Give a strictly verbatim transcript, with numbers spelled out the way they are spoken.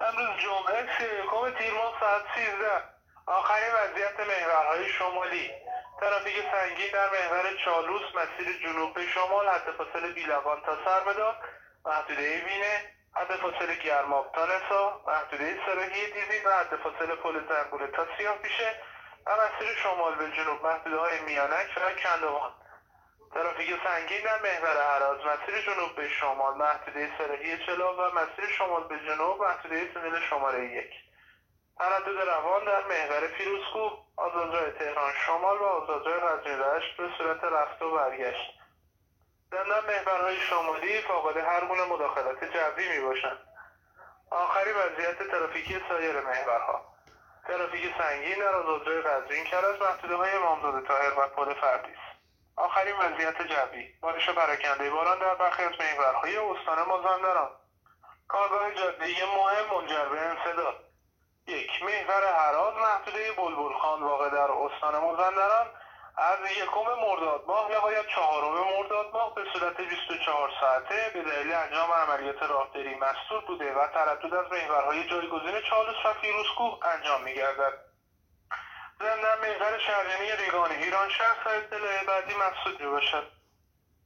امروز جمعه سی و یکم تیر ماه ساعت سیزده. آخرین وضعیت محورهای شمالی: ترافیک سنگین در محور چالوس مسیر جنوب به شمال، حد فاصله بیلوان تا سربدار، محدوده وینه، حد فاصله گرماب تا نسا، محدوده سراحی دیزین و حد فاصله پل زنگوله تا سیاه‌پیشه و مسیر شمال به جنوب محدوده های میانک و کندوان. ترافیک سنگین در محور هراز مسیر جنوب به شمال، محدوده سراحی چلا و مسیر شمال به جنوب محدوده تونل شماره یک. تردد روان در محور فیروزکوه، آزادراه تهران شمال و آزادراه قزوین رشت به صورت رفت و برگشت. ضمن محورهای شمالی فاقد هر گونه مداخلت جوی می باشند. آخرین وضعیت ترافیکی سایر محورها: ترافیک سنگین در آزادراه قزوین کرج، محدوده های امامزاده طاهر و پل فردیس. آخرین وضعیت جوی: بارش پراکنده باران در برخی از محورهای استان مازندران. کارگاه جاده‌ای مهم منجر به انسداد: یک، محور هراز محدوده بلبل خان واقع در استان مازندران از یکم مرداد ماه لغایت چهارم مرداد ماه به صورت بیست و چهار ساعته به دلیل انجام عملیات راهداری مسدود بوده و تردد از محورهای جایگزین چالوس و فیروزکوه انجام می‌گردد. ضمن محور شهرنی ریگان ایران شهر تا اطلاع بعدی مسدود میباشد.